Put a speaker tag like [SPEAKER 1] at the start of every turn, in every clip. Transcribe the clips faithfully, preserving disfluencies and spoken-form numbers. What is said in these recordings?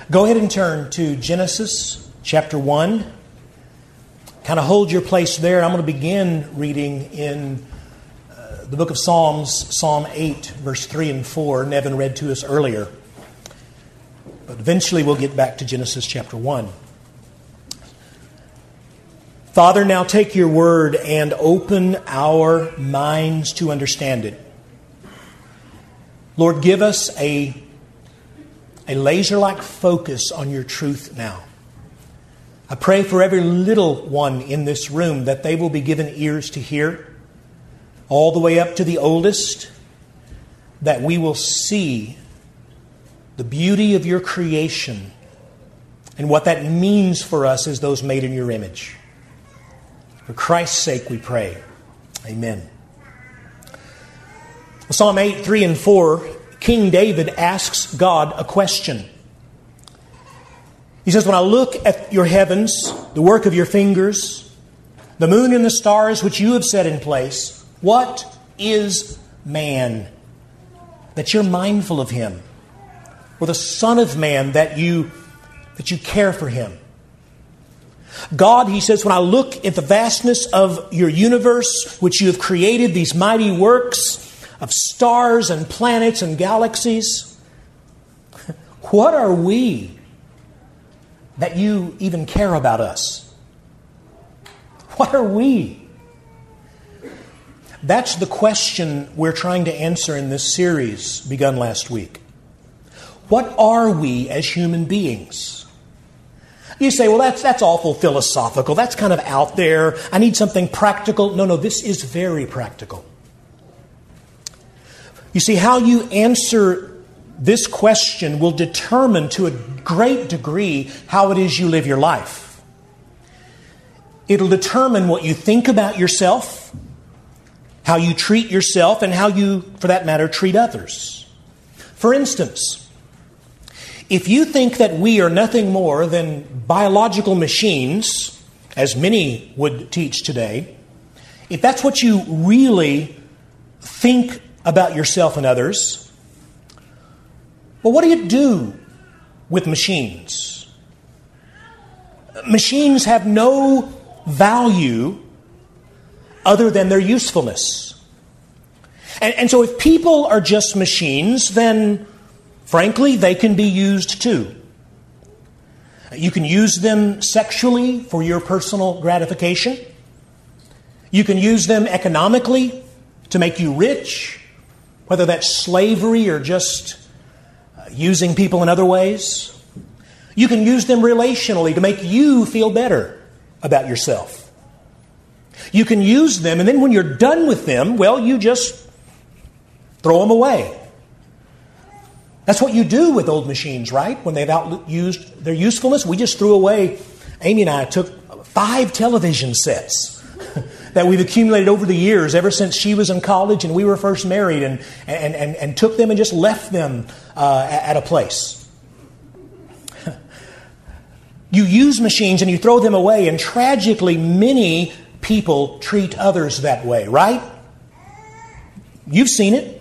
[SPEAKER 1] Go ahead and turn to Genesis chapter one. Kind of hold your place there. I'm going to begin reading in uh, the book of Psalms, Psalm eight, verse three and four. Nevin read to us earlier. But eventually we'll get back to Genesis chapter one. Father, now take your word and open our minds to understand it. Lord, give us a, a laser-like focus on your truth now. I pray for every little one in this room that they will be given ears to hear, all the way up to the oldest, that we will see the beauty of your creation and what that means for us as those made in your image. For Christ's sake we pray. Amen. Psalm eight, three and four, King David asks God a question. He says, when I look at your heavens, the work of your fingers, the moon and the stars which you have set in place, what is man that you're mindful of him? Or the Son of Man that you, that you care for him? God, he says, when I look at the vastness of your universe, which you have created, these mighty works of stars and planets and galaxies, what are we that you even care about us? What are we? That's the question we're trying to answer in this series begun last week. What are we as human beings? You say, well, that's that's awful philosophical. That's kind of out there. I need something practical. No, no, this is very practical. You see, how you answer this question will determine to a great degree how it is you live your life. It'll determine what you think about yourself, how you treat yourself, and how you, for that matter, treat others. For instance, if you think that we are nothing more than biological machines, as many would teach today, if that's what you really think about yourself and others, well, what do you do with machines? Machines have no value other than their usefulness. And, and so if people are just machines, then frankly, they can be used too. You can use them sexually for your personal gratification. You can use them economically to make you rich, whether that's slavery or just using people in other ways. You can use them relationally to make you feel better about yourself. You can use them, and then when you're done with them, well, you just throw them away. That's what you do with old machines, right? When they've outused their usefulness, we just threw away. Amy and I took five television sets that we've accumulated over the years, ever since she was in college and we were first married, and and and, and took them and just left them uh, at a place. You use machines and you throw them away, and tragically, many people treat others that way, right? You've seen it.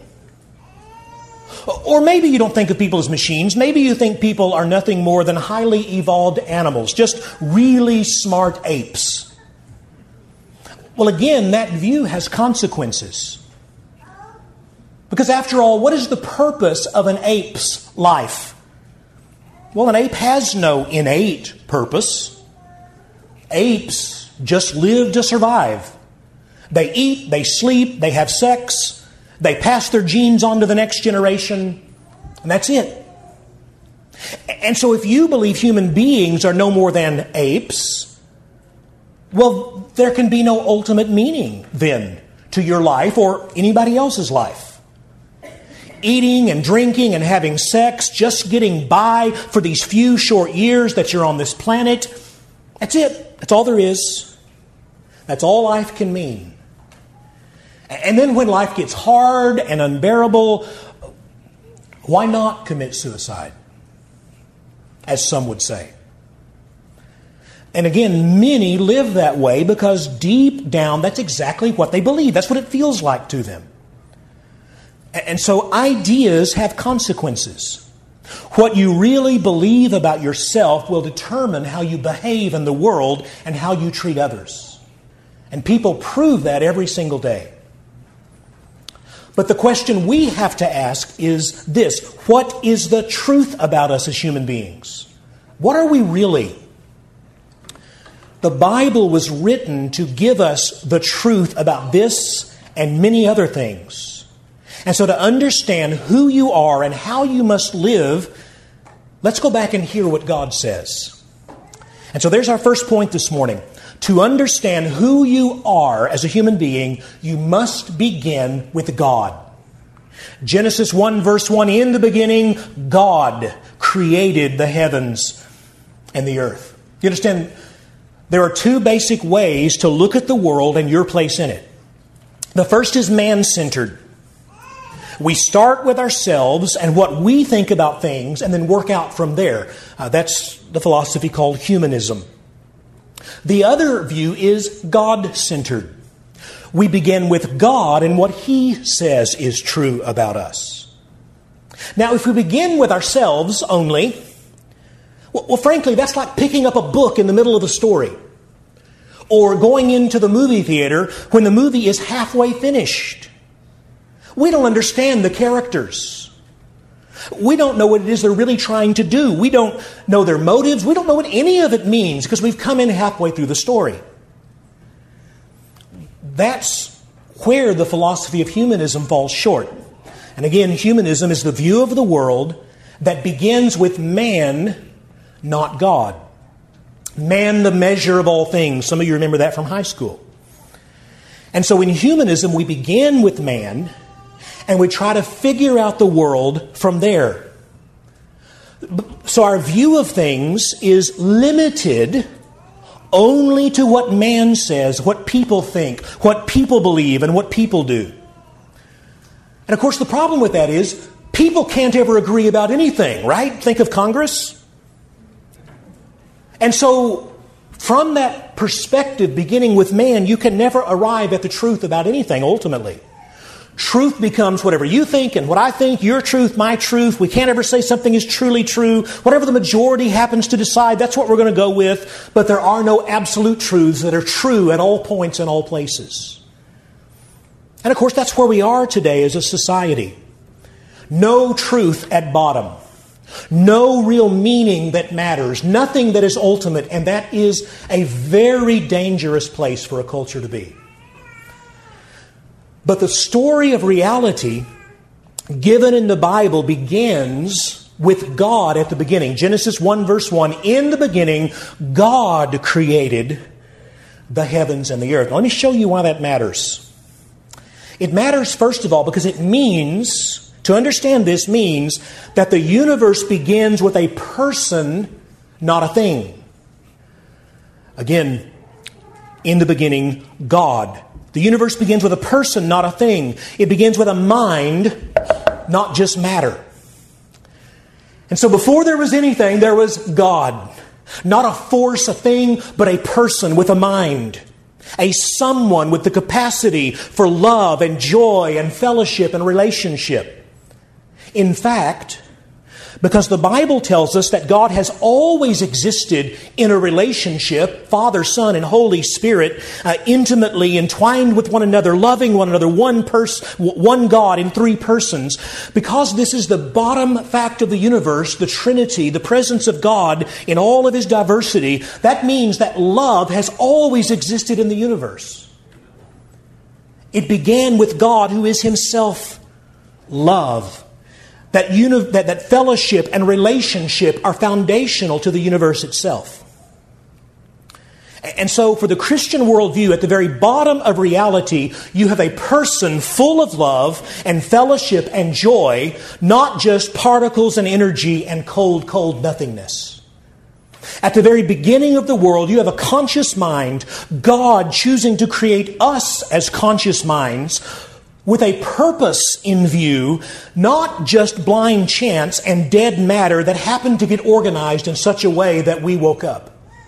[SPEAKER 1] Or maybe you don't think of people as machines. Maybe you think people are nothing more than highly evolved animals, just really smart apes. Well, again, that view has consequences. Because after all, what is the purpose of an ape's life? Well, an ape has no innate purpose. Apes just live to survive. They eat, they sleep, they have sex. They pass their genes on to the next generation, and that's it. And so if you believe human beings are no more than apes, well, there can be no ultimate meaning then to your life or anybody else's life. Eating and drinking and having sex, just getting by for these few short years that you're on this planet, that's it. That's all there is. That's all life can mean. And then when life gets hard and unbearable, why not commit suicide? As some would say. And again, many live that way because deep down, that's exactly what they believe. That's what it feels like to them. And so ideas have consequences. What you really believe about yourself will determine how you behave in the world and how you treat others. And people prove that every single day. But the question we have to ask is this: what is the truth about us as human beings? What are we really? The Bible was written to give us the truth about this and many other things. And so to understand who you are and how you must live, let's go back and hear what God says. And so there's our first point this morning. To understand who you are as a human being, you must begin with God. Genesis one verse one, in the beginning, God created the heavens and the earth. You understand, there are two basic ways to look at the world and your place in it. The first is man-centered. We start with ourselves and what we think about things and then work out from there. Uh, that's the philosophy called humanism. The other view is God-centered. We begin with God and what He says is true about us. Now, if we begin with ourselves only, well, well, frankly, that's like picking up a book in the middle of a story, or going into the movie theater when the movie is halfway finished. We don't understand the characters. We don't know what it is they're really trying to do. We don't know their motives. We don't know what any of it means because we've come in halfway through the story. That's where the philosophy of humanism falls short. And again, humanism is the view of the world that begins with man, not God. Man, the measure of all things. Some of you remember that from high school. And so in humanism, we begin with man, and we try to figure out the world from there. So our view of things is limited only to what man says, what people think, what people believe, and what people do. And of course, the problem with that is people can't ever agree about anything, right? Think of Congress. And so, from that perspective, beginning with man, you can never arrive at the truth about anything, ultimately. Truth becomes whatever you think and what I think, your truth, my truth. We can't ever say something is truly true. Whatever the majority happens to decide, that's what we're going to go with. But there are no absolute truths that are true at all points and all places. And of course, that's where we are today as a society. No truth at bottom. No real meaning that matters. Nothing that is ultimate. And that is a very dangerous place for a culture to be. But the story of reality given in the Bible begins with God at the beginning. Genesis one verse one, in the beginning, God created the heavens and the earth. Now, let me show you why that matters. It matters, first of all, because it means, to understand this means that the universe begins with a person, not a thing. Again, in the beginning, God. The universe begins with a person, not a thing. It begins with a mind, not just matter. And so before there was anything, there was God. Not a force, a thing, but a person with a mind. A someone with the capacity for love and joy and fellowship and relationship. In fact, because the Bible tells us that God has always existed in a relationship, Father, Son, and Holy Spirit, uh, intimately entwined with one another, loving one another, one person, one God in three persons. Because this is the bottom fact of the universe, the Trinity, the presence of God in all of His diversity, that means that love has always existed in the universe. It began with God, who is Himself love. That, uni- that, that fellowship and relationship are foundational to the universe itself. And so for the Christian worldview, at the very bottom of reality, you have a person full of love and fellowship and joy, not just particles and energy and cold, cold nothingness. At the very beginning of the world, you have a conscious mind, God choosing to create us as conscious minds, with a purpose in view, not just blind chance and dead matter that happened to get organized in such a way that we woke up.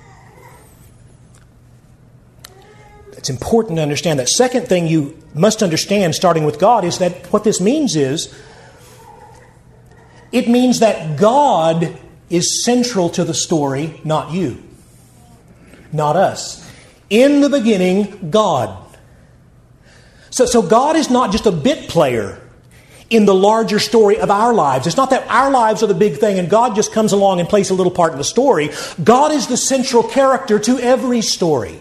[SPEAKER 1] It's important to understand that. Second thing you must understand, starting with God, is that what this means is It means that God is central to the story, not you, not us. In the beginning, God. So, so God is not just a bit player in the larger story of our lives. It's not that our lives are the big thing and God just comes along and plays a little part in the story. God is the central character to every story.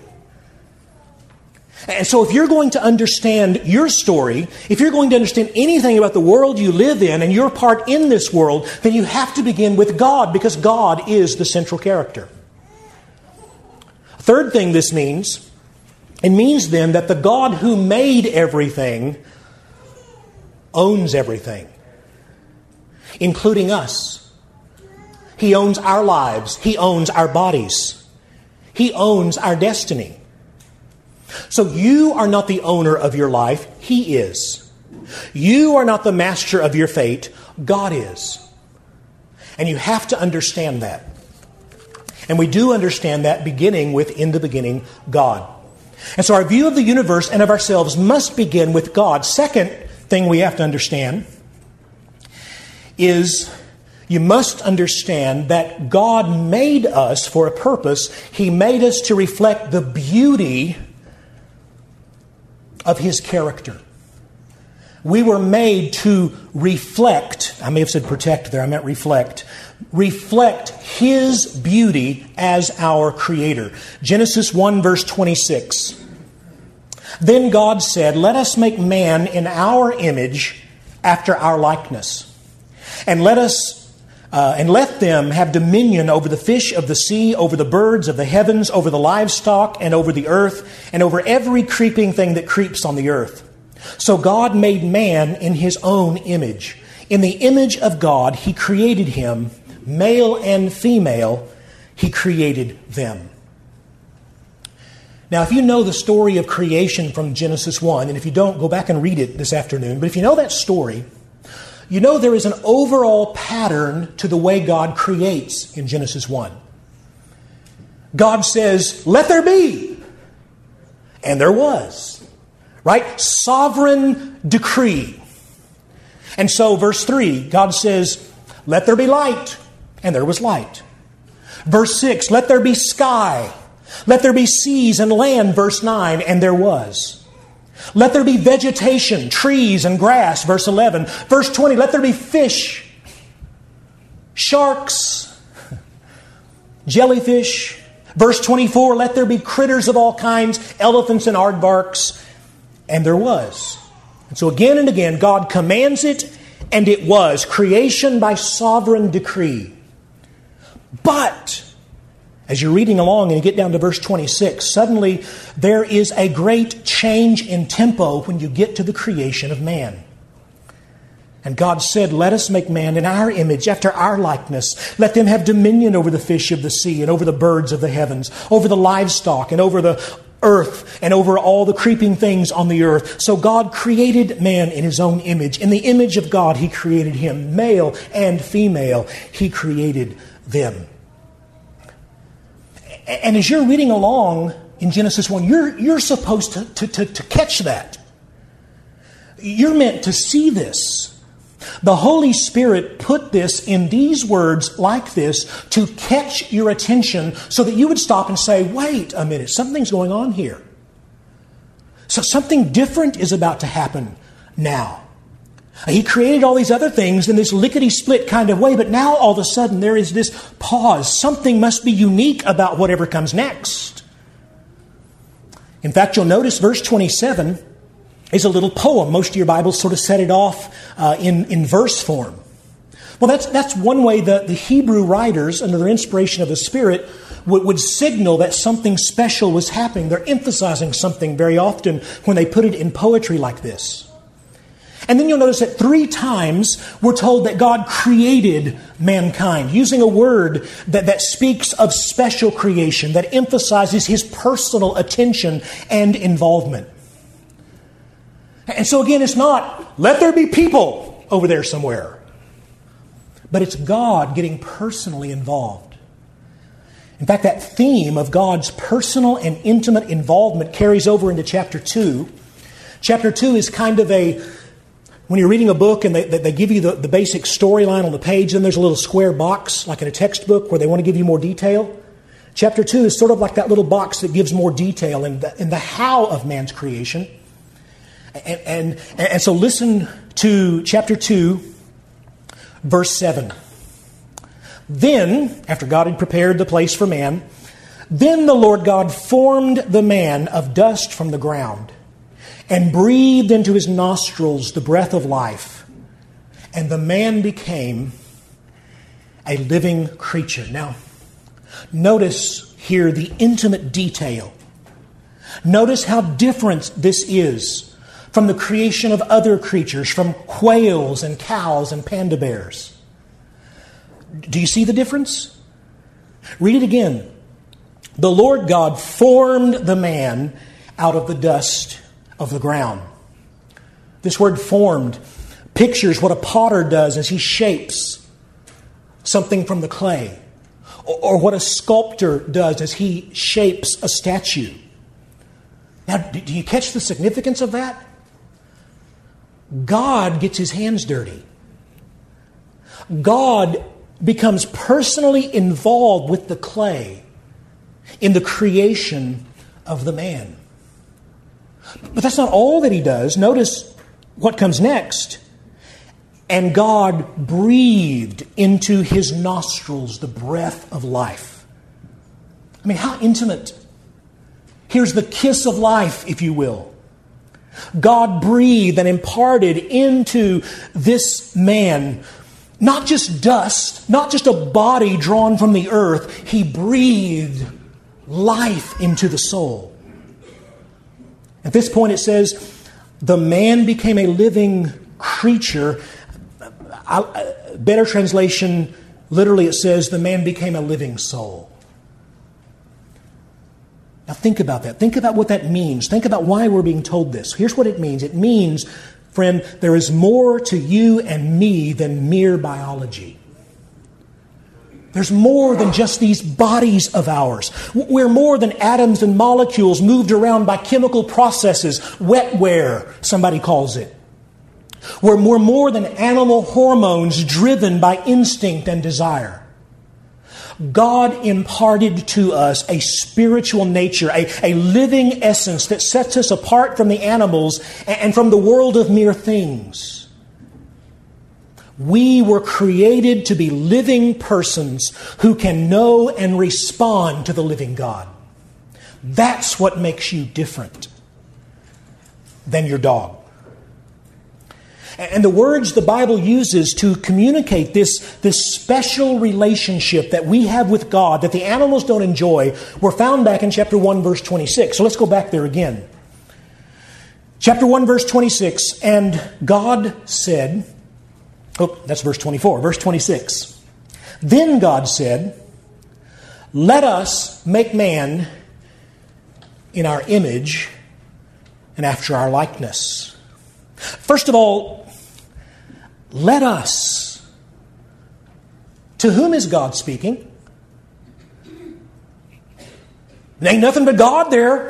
[SPEAKER 1] And so if you're going to understand your story, if you're going to understand anything about the world you live in and your part in this world, then you have to begin with God, because God is the central character. Third thing this means, it means then that the God who made everything owns everything, including us. He owns our lives. He owns our bodies. He owns our destiny. So you are not the owner of your life. He is. You are not the master of your fate. God is. And you have to understand that. And we do understand that beginning with, in the beginning, God. And so our view of the universe and of ourselves must begin with God. Second thing we have to understand is you must understand that God made us for a purpose. He made us to reflect the beauty of His character. We were made to reflect, I may have said protect there, I meant reflect, reflect His beauty as our Creator. Genesis one verse twenty-six. Then God said, "Let us make man in our image after our likeness, and let us Uh, and let them have dominion over the fish of the sea, over the birds of the heavens, over the livestock, and over the earth, and over every creeping thing that creeps on the earth." So God made man in His own image. In the image of God, He created him, male and female, He created them. Now, if you know the story of creation from Genesis one, and if you don't, go back and read it this afternoon, but if you know that story, you know there is an overall pattern to the way God creates in Genesis one. God says, "Let there be." And there was. Right? Sovereign decree. And so verse three, God says, "Let there be light." And there was light. Verse six, "Let there be sky. Let there be seas and land." Verse nine, and there was. "Let there be vegetation, trees and grass." Verse eleven. Verse twenty, "Let there be fish, sharks, jellyfish." Verse twenty-four, "Let there be critters of all kinds, elephants and aardvarks." And there was. And so again and again, God commands it, and it was. Creation by sovereign decree. But as you're reading along and you get down to verse twenty-six, suddenly there is a great change in tempo when you get to the creation of man. And God said, "Let us make man in our image, after our likeness. Let them have dominion over the fish of the sea and over the birds of the heavens, over the livestock and over the earth and over all the creeping things on the earth." So God created man in His own image. In the image of God, He created him. Male and female, He created them. And as you're reading along in Genesis one, you're, you're supposed to, to, to, to catch that. You're meant to see this. The Holy Spirit put this in these words like this to catch your attention so that you would stop and say, "Wait a minute, something's going on here. So something different is about to happen now." He created all these other things in this lickety-split kind of way, but now all of a sudden there is this pause. Something must be unique about whatever comes next. In fact, you'll notice verse twenty-seven is a little poem. Most of your Bibles sort of set it off uh, in, in verse form. Well, that's, that's one way that the Hebrew writers, under the inspiration of the Spirit, would, would signal that something special was happening. They're emphasizing something very often when they put it in poetry like this. And then you'll notice that three times we're told that God created mankind, using a word that, that speaks of special creation, that emphasizes His personal attention and involvement. And so again, it's not, "Let there be people over there somewhere," but it's God getting personally involved. In fact, that theme of God's personal and intimate involvement carries over into chapter two. Chapter two is kind of a When you're reading a book and they, they give you the, the basic storyline on the page, then there's a little square box, like in a textbook, where they want to give you more detail. Chapter two is sort of like that little box that gives more detail in the, in the how of man's creation. And, and, and so listen to chapter two, verse seven. Then, after God had prepared the place for man, then the Lord God formed the man of dust from the ground and breathed into his nostrils the breath of life. And the man became a living creature. Now, notice here the intimate detail. Notice how different this is from the creation of other creatures, from whales and cows and panda bears. Do you see the difference? Read it again. The Lord God formed the man out of the dust of the ground. This word formed pictures what a potter does as he shapes something from the clay, or what a sculptor does as he shapes a statue. Now, do you catch the significance of that? God gets his hands dirty. God becomes personally involved with the clay in the creation of the man. But that's not all that he does. Notice what comes next. And God breathed into his nostrils the breath of life. I mean, how intimate. Here's the kiss of life, if you will. God breathed and imparted into this man not just dust, not just a body drawn from the earth. He breathed life into the soul. At this point it says, the man became a living creature. Better translation, literally it says, the man became a living soul. Now think about that. Think about what that means. Think about why we're being told this. Here's what it means. It means, friend, there is more to you and me than mere biology. There's more than just these bodies of ours. We're more than atoms and molecules moved around by chemical processes, wetware, somebody calls it. We're more, more than animal hormones driven by instinct and desire. God imparted to us a spiritual nature, a, a living essence that sets us apart from the animals and from the world of mere things. We were created to be living persons who can know and respond to the living God. That's what makes you different than your dog. And the words the Bible uses to communicate this, this special relationship that we have with God that the animals don't enjoy were found back in chapter one, verse twenty-six. So let's go back there again. Chapter one, verse twenty-six, and God said, oh, that's verse twenty-four. Verse twenty-six. Then God said, let us make man in our image and after our likeness. First of all, let us. To whom is God speaking? There ain't nothing but God there.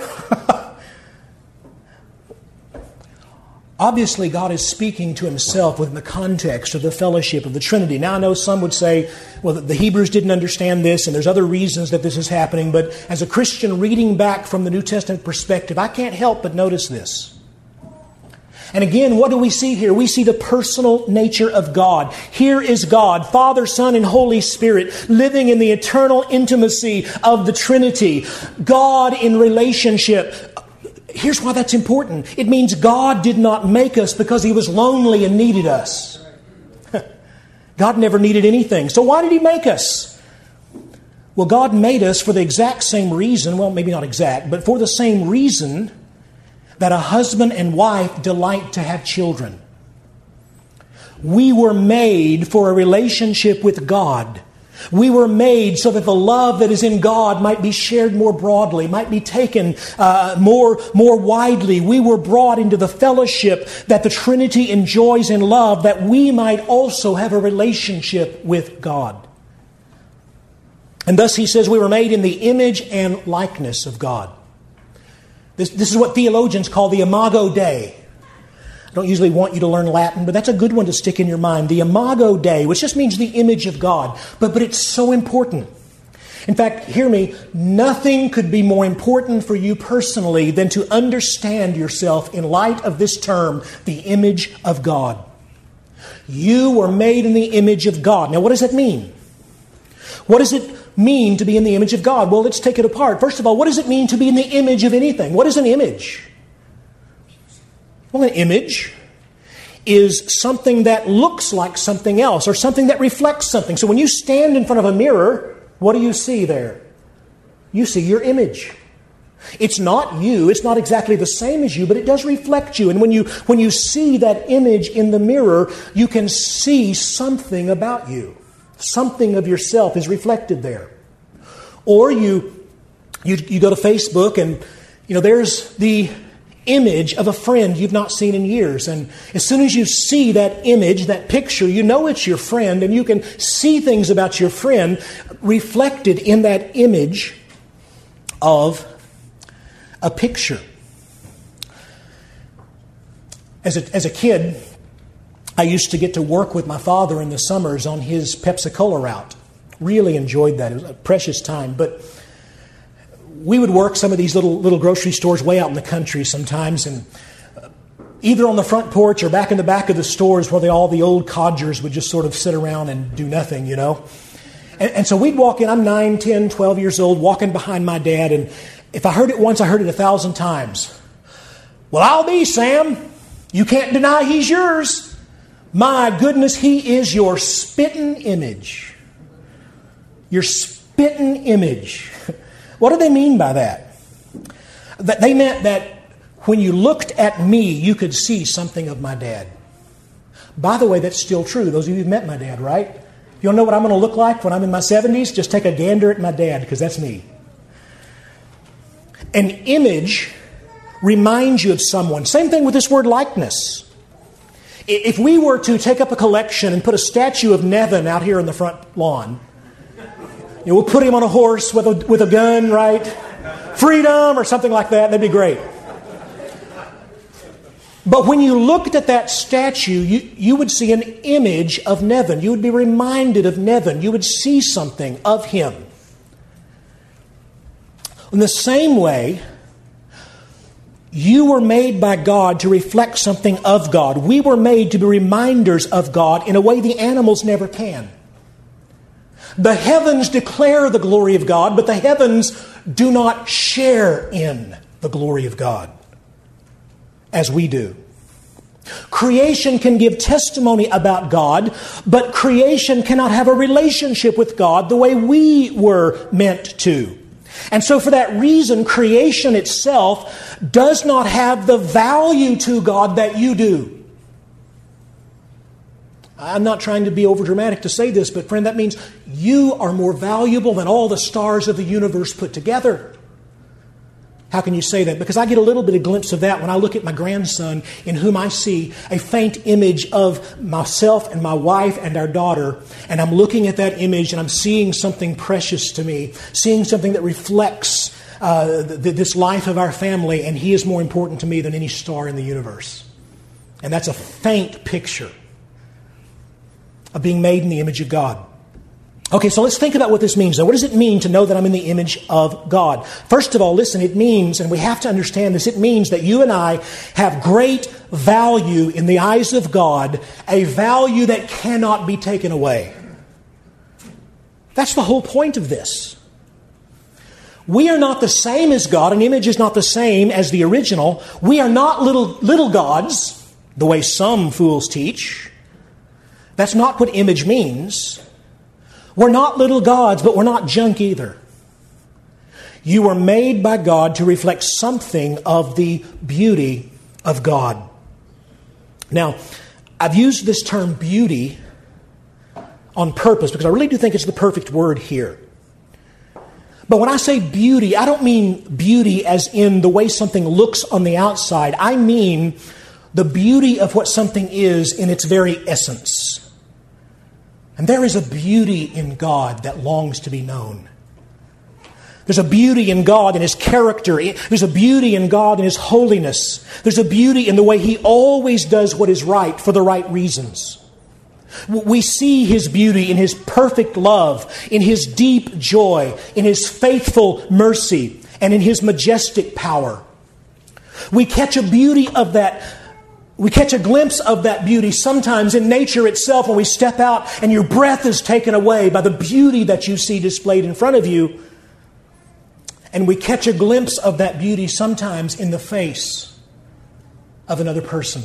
[SPEAKER 1] Obviously, God is speaking to himself within the context of the fellowship of the Trinity. Now, I know some would say, well, the Hebrews didn't understand this, and there's other reasons that this is happening, but as a Christian reading back from the New Testament perspective, I can't help but notice this. And again, what do we see here? We see the personal nature of God. Here is God, Father, Son, and Holy Spirit, living in the eternal intimacy of the Trinity. God in relationship. Here's why that's important. It means God did not make us because He was lonely and needed us. God never needed anything. So why did He make us? Well, God made us for the exact same reason, well, maybe not exact, but for the same reason that a husband and wife delight to have children. We were made for a relationship with God. We were made so that the love that is in God might be shared more broadly, might be taken uh, more, more widely. We were brought into the fellowship that the Trinity enjoys in love, that we might also have a relationship with God. And thus He says we were made in the image and likeness of God. This, this is what theologians call the Imago Dei. I don't usually want you to learn Latin, but that's a good one to stick in your mind. The Imago Dei, which just means the image of God. But, but it's so important. In fact, hear me, nothing could be more important for you personally than to understand yourself in light of this term, the image of God. You were made in the image of God. Now, what does that mean? What does it mean to be in the image of God? Well, let's take it apart. First of all, what does it mean to be in the image of anything? What is an image? Well, an image is something that looks like something else or something that reflects something. So when you stand in front of a mirror, what do you see there? You see your image. It's not you. It's not exactly the same as you, but it does reflect you. And when you when you see that image in the mirror, you can see something about you. Something of yourself is reflected there. Or you you, you go to Facebook and you know there's the image of a friend you've not seen in years. And as soon as you see that image, that picture, you know it's your friend, and you can see things about your friend reflected in that image of a picture. As a, as a kid, I used to get to work with my father in the summers on his Pepsi-Cola route. Really enjoyed that. It was a precious time. But we would work some of these little little grocery stores way out in the country sometimes, and either on the front porch or back in the back of the stores where they, all the old codgers would just sort of sit around and do nothing, you know. And, and so we'd walk in. I'm nine, ten, twelve years old, walking behind my dad, and if I heard it once, I heard it a thousand times. Well, I'll be, Sam. You can't deny he's yours. My goodness, he is your spitting image. Your spitting image. What do they mean by that? That they meant that when you looked at me, you could see something of my dad. By the way, that's still true. Those of you who've met my dad, right? You don't know what I'm going to look like when I'm in my seventies? Just take a gander at my dad, because that's me. An image reminds you of someone. Same thing with this word likeness. If we were to take up a collection and put a statue of Nevin out here in the front lawn, you know, we'll put him on a horse with a, with a gun, right? Freedom or something like that. That'd be great. But when you looked at that statue, you, you would see an image of Nevin. You would be reminded of Nevin. You would see something of him. In the same way, you were made by God to reflect something of God. We were made to be reminders of God in a way the animals never can. The heavens declare the glory of God, but the heavens do not share in the glory of God as we do. Creation can give testimony about God, but creation cannot have a relationship with God the way we were meant to. And so for that reason, creation itself does not have the value to God that you do. I'm not trying to be overdramatic to say this, but friend, that means you are more valuable than all the stars of the universe put together. How can you say that? Because I get a little bit of glimpse of that when I look at my grandson, in whom I see a faint image of myself and my wife and our daughter. And I'm looking at that image and I'm seeing something precious to me, seeing something that reflects uh, th- this life of our family, and he is more important to me than any star in the universe. And that's a faint picture of being made in the image of God. Okay, so let's think about what this means. Now, what does it mean to know that I'm in the image of God? First of all, listen, it means, and we have to understand this, it means that you and I have great value in the eyes of God, a value that cannot be taken away. That's the whole point of this. We are not the same as God. An image is not the same as the original. We are not little, little gods, the way some fools teach. That's not what image means. We're not little gods, but we're not junk either. You were made by God to reflect something of the beauty of God. Now, I've used this term beauty on purpose because I really do think it's the perfect word here. But when I say beauty, I don't mean beauty as in the way something looks on the outside. I mean the beauty of what something is in its very essence. And there is a beauty in God that longs to be known. There's a beauty in God and His character. There's a beauty in God and His holiness. There's a beauty in the way He always does what is right for the right reasons. We see His beauty in His perfect love, in His deep joy, in His faithful mercy, and in His majestic power. We catch a beauty of that. We catch a glimpse of that beauty sometimes in nature itself when we step out and your breath is taken away by the beauty that you see displayed in front of you. And we catch a glimpse of that beauty sometimes in the face of another person.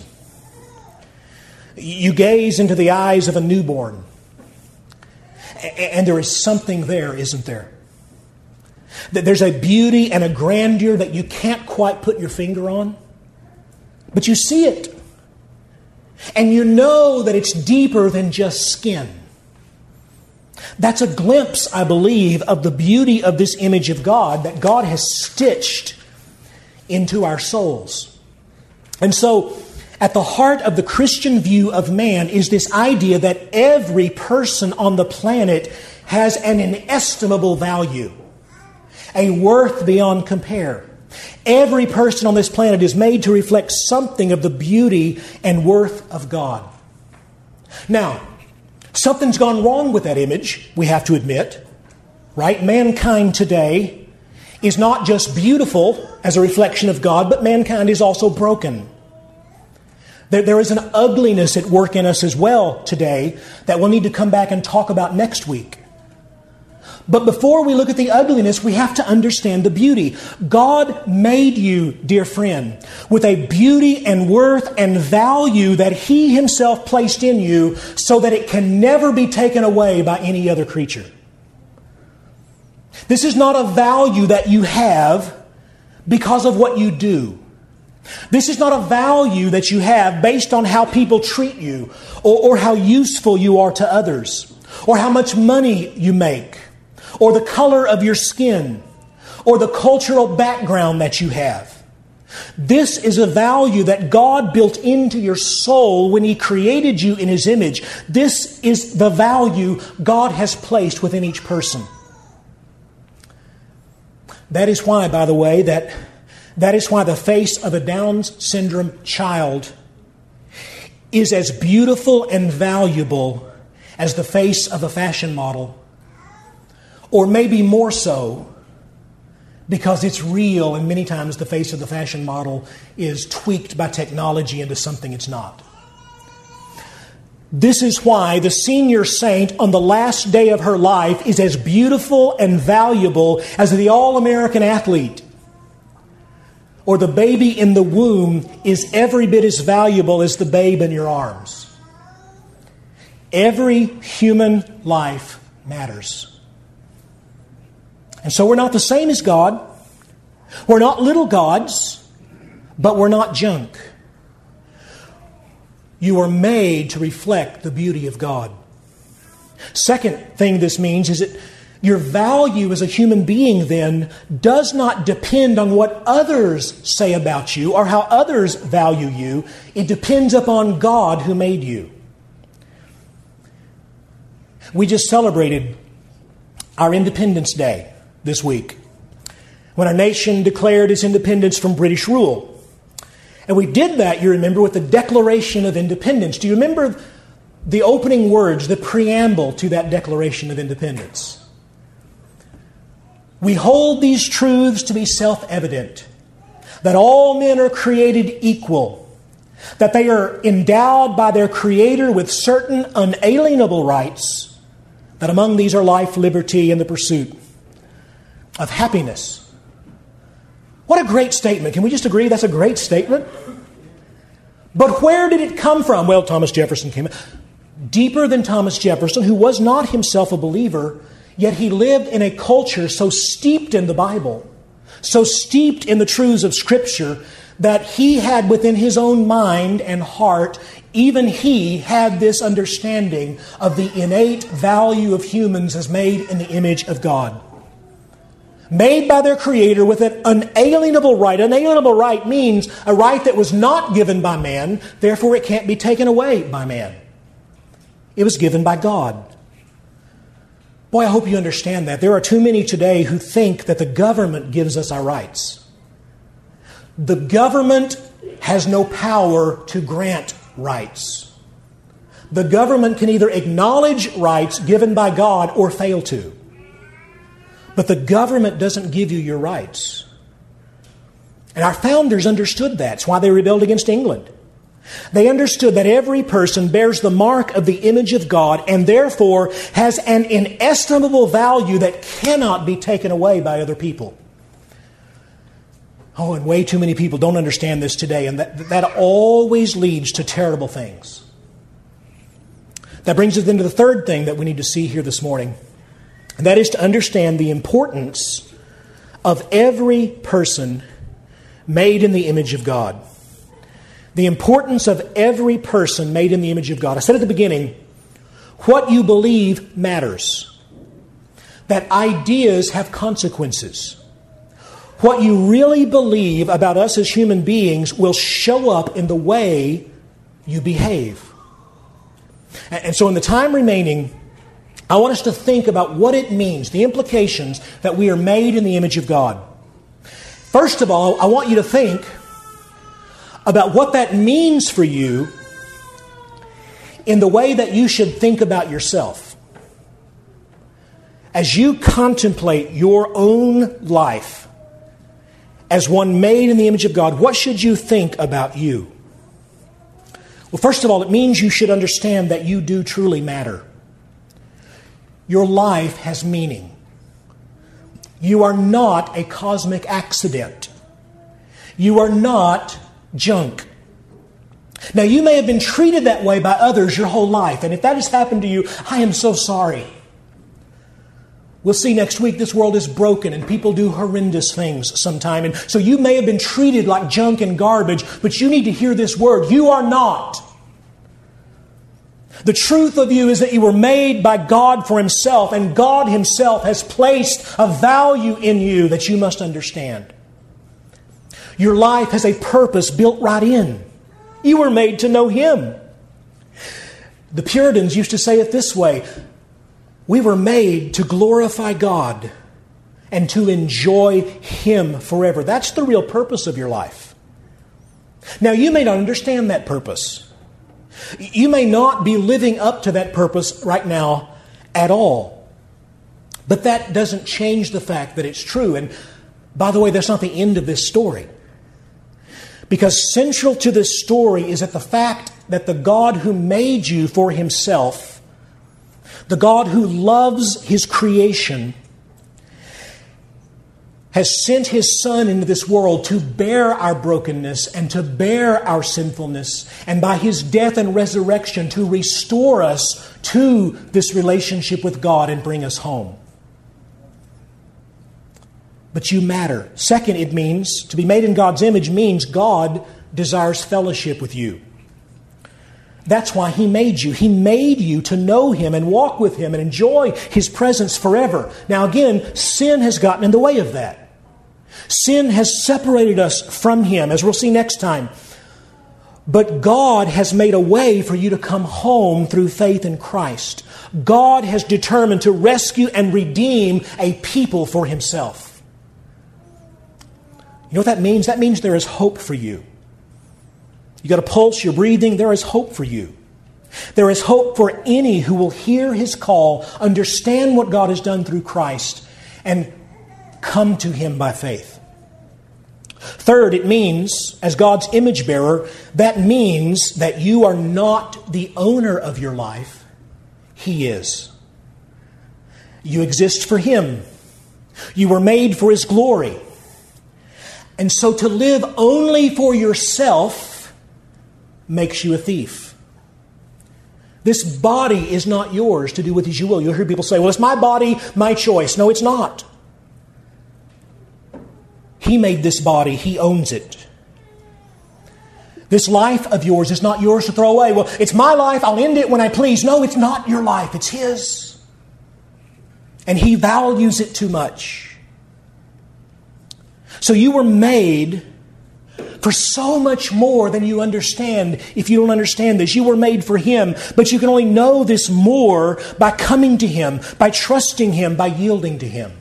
[SPEAKER 1] You gaze into the eyes of a newborn, and there is something there, isn't there? That there's a beauty and a grandeur that you can't quite put your finger on, but you see it. And you know that it's deeper than just skin. That's a glimpse, I believe, of the beauty of this image of God that God has stitched into our souls. And so, at the heart of the Christian view of man is this idea that every person on the planet has an inestimable value, a worth beyond compare. Every person on this planet is made to reflect something of the beauty and worth of God. Now, something's gone wrong with that image, we have to admit, right? Mankind today is not just beautiful as a reflection of God, but mankind is also broken. There, there is an ugliness at work in us as well today that we'll need to come back and talk about next week. But before we look at the ugliness, we have to understand the beauty. God made you, dear friend, with a beauty and worth and value that He Himself placed in you so that it can never be taken away by any other creature. This is not a value that you have because of what you do. This is not a value that you have based on how people treat you or, or how useful you are to others or how much money you make, or the color of your skin, or the cultural background that you have. This is a value that God built into your soul when He created you in His image. This is the value God has placed within each person. That is why, by the way, that, that is why the face of a Down syndrome child is as beautiful and valuable as the face of a fashion model. Or maybe more so, because it's real, and many times the face of the fashion model is tweaked by technology into something it's not. This is why the senior saint on the last day of her life is as beautiful and valuable as the all-American athlete. Or the baby in the womb is every bit as valuable as the babe in your arms. Every human life matters. And so we're not the same as God. We're not little gods, but we're not junk. You are made to reflect the beauty of God. Second thing this means is that your value as a human being then does not depend on what others say about you or how others value you. It depends upon God who made you. We just celebrated our Independence Day this week, when our nation declared its independence from British rule. And we did that, you remember, with the Declaration of Independence. Do you remember the opening words, the preamble to that Declaration of Independence? We hold these truths to be self-evident, that all men are created equal, that they are endowed by their Creator with certain unalienable rights, that among these are life, liberty, and the pursuit of happiness. What a great statement. Can we just agree that's a great statement? But where did it come from? Well, Thomas Jefferson came in. Deeper than Thomas Jefferson, who was not himself a believer, yet he lived in a culture so steeped in the Bible, so steeped in the truths of Scripture, that he had within his own mind and heart, even he had this understanding of the innate value of humans as made in the image of God. Made by their Creator with an unalienable right. Unalienable right means a right that was not given by man, therefore it can't be taken away by man. It was given by God. Boy, I hope you understand that. There are too many today who think that the government gives us our rights. The government has no power to grant rights. The government can either acknowledge rights given by God or fail to. But the government doesn't give you your rights. And our founders understood that. That's why they rebelled against England. They understood that every person bears the mark of the image of God and therefore has an inestimable value that cannot be taken away by other people. Oh, and way too many people don't understand this today, and that, that always leads to terrible things. That brings us into the third thing that we need to see here this morning, and that is to understand the importance of every person made in the image of God. The importance of every person made in the image of God. I said at the beginning, what you believe matters. That ideas have consequences. What you really believe about us as human beings will show up in the way you behave. And so in the time remaining, I want us to think about what it means, the implications that we are made in the image of God. First of all, I want you to think about what that means for you in the way that you should think about yourself. As you contemplate your own life as one made in the image of God, what should you think about you? Well, first of all, it means you should understand that you do truly matter. Your life has meaning. You are not a cosmic accident. You are not junk. Now, you may have been treated that way by others your whole life, and if that has happened to you, I am so sorry. We'll see next week this world is broken and people do horrendous things sometime. And so you may have been treated like junk and garbage, but you need to hear this word. You are not. The truth of you is that you were made by God for Himself, and God Himself has placed a value in you that you must understand. Your life has a purpose built right in. You were made to know Him. The Puritans used to say it this way: we were made to glorify God and to enjoy Him forever. That's the real purpose of your life. Now, you may not understand that purpose. You may not be living up to that purpose right now at all. But that doesn't change the fact that it's true. And by the way, that's not the end of this story. Because central to this story is that the fact that the God who made you for Himself, the God who loves His creation, has sent His Son into this world to bear our brokenness and to bear our sinfulness, and by His death and resurrection to restore us to this relationship with God and bring us home. But you matter. Second, it means, to be made in God's image means God desires fellowship with you. That's why He made you. He made you to know Him and walk with Him and enjoy His presence forever. Now again, sin has gotten in the way of that. Sin has separated us from Him, as we'll see next time. But God has made a way for you to come home through faith in Christ. God has determined to rescue and redeem a people for Himself. You know what that means? That means there is hope for you. You got a pulse, you're breathing, there is hope for you. There is hope for any who will hear His call, understand what God has done through Christ, and come to Him by faith. Third, it means, as God's image bearer, that means that you are not the owner of your life. He is. You exist for Him. You were made for His glory. And so to live only for yourself makes you a thief. This body is not yours to do with as you will. You'll hear people say, well, it's my body, my choice. No, it's not. He made this body. He owns it. This life of yours is not yours to throw away. Well, it's my life. I'll end it when I please. No, it's not your life. It's His. And He values it too much. So you were made for so much more than you understand if you don't understand this. You were made for Him, but you can only know this more by coming to Him, by trusting Him, by yielding to Him.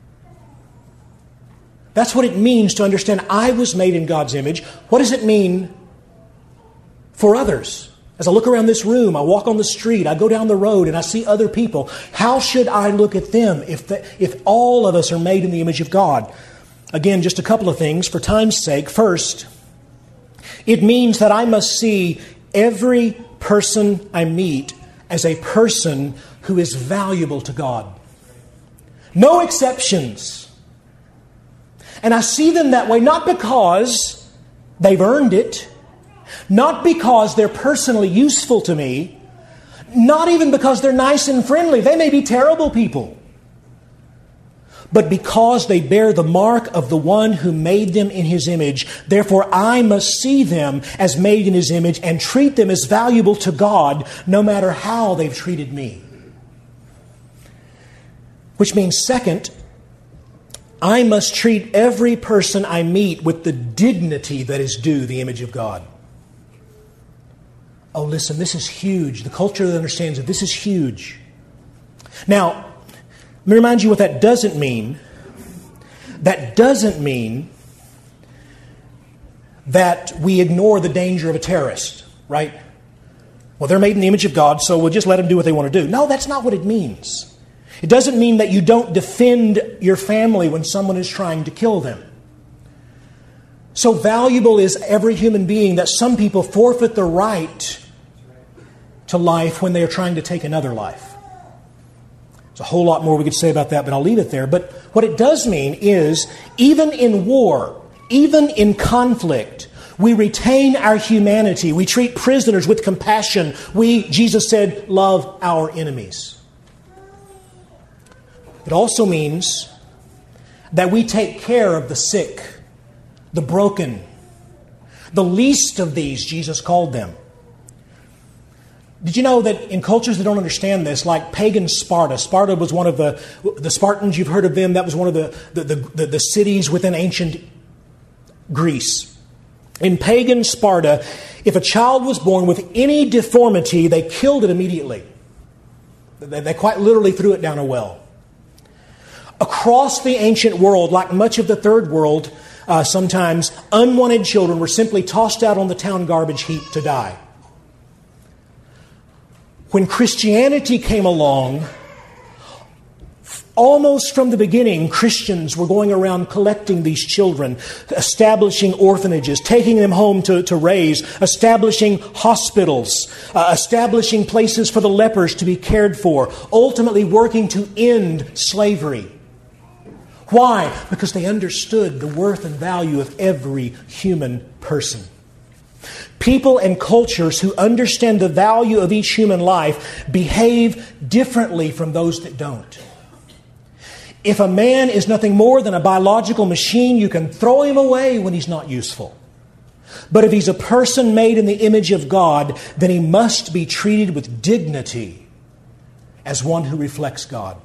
[SPEAKER 1] That's what it means to understand I was made in God's image. What does it mean for others? As I look around this room, I walk on the street, I go down the road, and I see other people. How should I look at them if the, if all of us are made in the image of God? Again, just a couple of things for time's sake. First, it means that I must see every person I meet as a person who is valuable to God. No exceptions. And I see them that way not because they've earned it, not because they're personally useful to me, not even because they're nice and friendly. They may be terrible people. But because they bear the mark of the one who made them in His image, therefore I must see them as made in His image and treat them as valuable to God, no matter how they've treated me. Which means, second, I must treat every person I meet with the dignity that is due the image of God. Oh, listen, this is huge. The culture that understands it, this is huge. Now, let me remind you what that doesn't mean. That doesn't mean that we ignore the danger of a terrorist, right? Well, they're made in the image of God, so we'll just let them do what they want to do. No, that's not what it means. It doesn't mean that you don't defend your family when someone is trying to kill them. So valuable is every human being that some people forfeit the right to life when they are trying to take another life. There's a whole lot more we could say about that, but I'll leave it there. But what it does mean is, even in war, even in conflict, we retain our humanity. We treat prisoners with compassion. We, Jesus said, love our enemies. It also means that we take care of the sick, the broken, the least of these, Jesus called them. Did you know that in cultures that don't understand this, like pagan Sparta, Sparta was one of the, the Spartans, you've heard of them, that was one of the, the, the, the, the cities within ancient Greece. In pagan Sparta, if a child was born with any deformity, they killed it immediately. They, they quite literally threw it down a well. Across the ancient world, like much of the third world, uh, sometimes unwanted children were simply tossed out on the town garbage heap to die. When Christianity came along, almost from the beginning, Christians were going around collecting these children, establishing orphanages, taking them home to, to raise, establishing hospitals, uh, establishing places for the lepers to be cared for, ultimately working to end slavery. Why? Because they understood the worth and value of every human person. People and cultures who understand the value of each human life behave differently from those that don't. If a man is nothing more than a biological machine, you can throw him away when he's not useful. But if he's a person made in the image of God, then he must be treated with dignity as one who reflects God.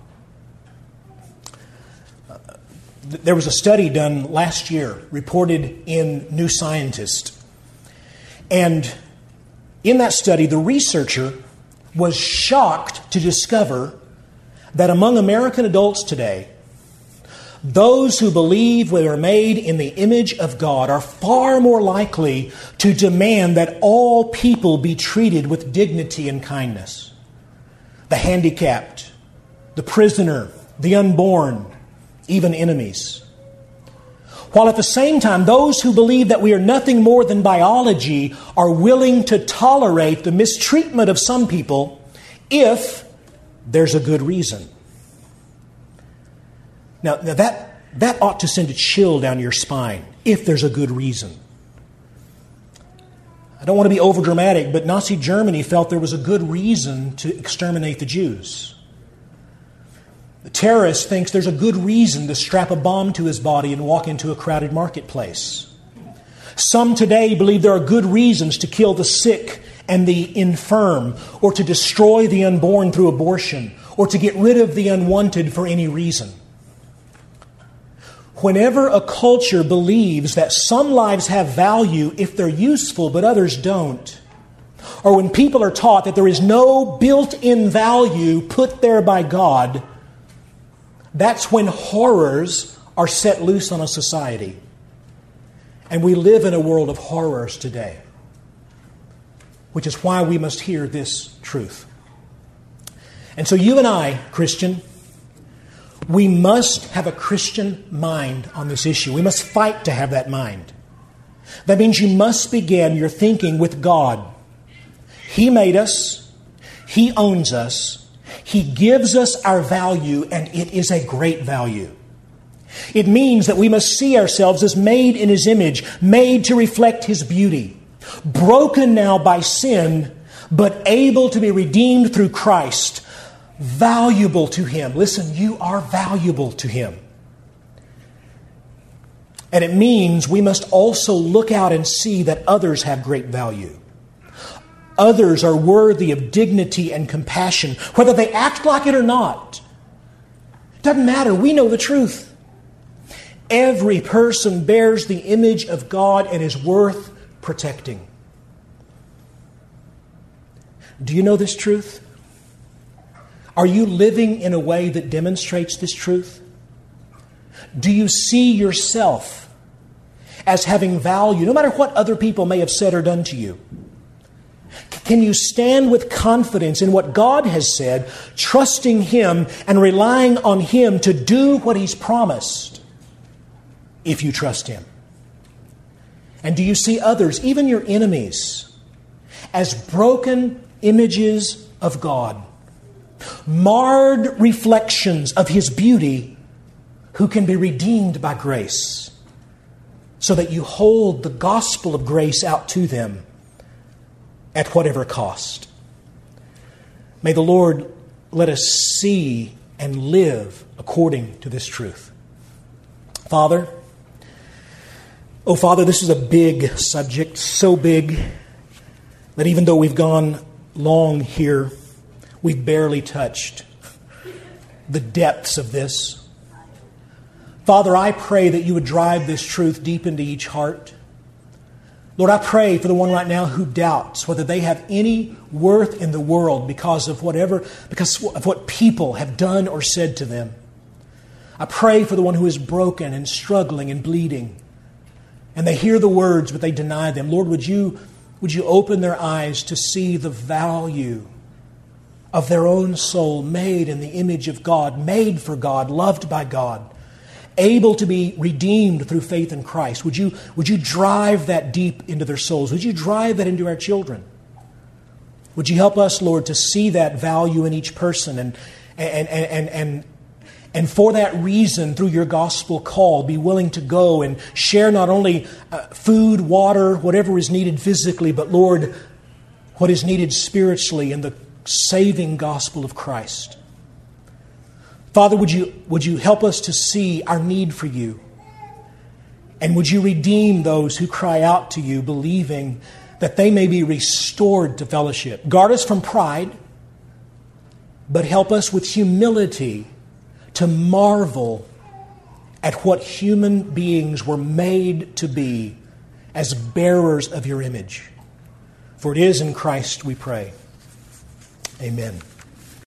[SPEAKER 1] There was a study done last year, reported in New Scientist. And in that study, the researcher was shocked to discover that among American adults today, those who believe they are made in the image of God are far more likely to demand that all people be treated with dignity and kindness. The handicapped, the prisoner, the unborn, even enemies. While at the same time, those who believe that we are nothing more than biology are willing to tolerate the mistreatment of some people if there's a good reason. Now, now that, that ought to send a chill down your spine, if there's a good reason. I don't want to be overdramatic, but Nazi Germany felt there was a good reason to exterminate the Jews. The terrorist thinks there's a good reason to strap a bomb to his body and walk into a crowded marketplace. Some today believe there are good reasons to kill the sick and the infirm, or to destroy the unborn through abortion, or to get rid of the unwanted for any reason. Whenever a culture believes that some lives have value if they're useful but others don't, or when people are taught that there is no built-in value put there by God, that's when horrors are set loose on a society. And we live in a world of horrors today, which is why we must hear this truth. And so you and I, Christian, we must have a Christian mind on this issue. We must fight to have that mind. That means you must begin your thinking with God. He made us. He owns us. He gives us our value, and it is a great value. It means that we must see ourselves as made in His image, made to reflect His beauty, broken now by sin, but able to be redeemed through Christ, valuable to Him. Listen, you are valuable to Him. And it means we must also look out and see that others have great value. Others are worthy of dignity and compassion, whether they act like it or not. Doesn't matter. We know the truth. Every person bears the image of God and is worth protecting. Do you know this truth? Are you living in a way that demonstrates this truth? Do you see yourself as having value, no matter what other people may have said or done to you? Can you stand with confidence in what God has said, trusting Him and relying on Him to do what He's promised, if you trust Him? And do you see others, even your enemies, as broken images of God, marred reflections of His beauty, who can be redeemed by grace, so that you hold the gospel of grace out to them at whatever cost? May the Lord let us see and live according to this truth. Father, oh Father, this is a big subject, so big that even though we've gone long here, we've barely touched the depths of this. Father, I pray that you would drive this truth deep into each heart. Lord, I pray for the one right now who doubts whether they have any worth in the world because of whatever, because of what people have done or said to them. I pray for the one who is broken and struggling and bleeding, and they hear the words but they deny them. Lord, would you, would you open their eyes to see the value of their own soul, made in the image of God, made for God, loved by God, able to be redeemed through faith in Christ. Would you, would you drive that deep into their souls? Would you drive that into our children? Would you help us, Lord, to see that value in each person, and and and and and, and for that reason, through your gospel call, be willing to go and share not only uh, food, water, whatever is needed physically, but Lord, what is needed spiritually in the saving gospel of Christ. Father, would you, would you help us to see our need for you? And would you redeem those who cry out to you, believing that they may be restored to fellowship? Guard us from pride, but help us with humility to marvel at what human beings were made to be as bearers of your image. For it is in Christ we pray. Amen.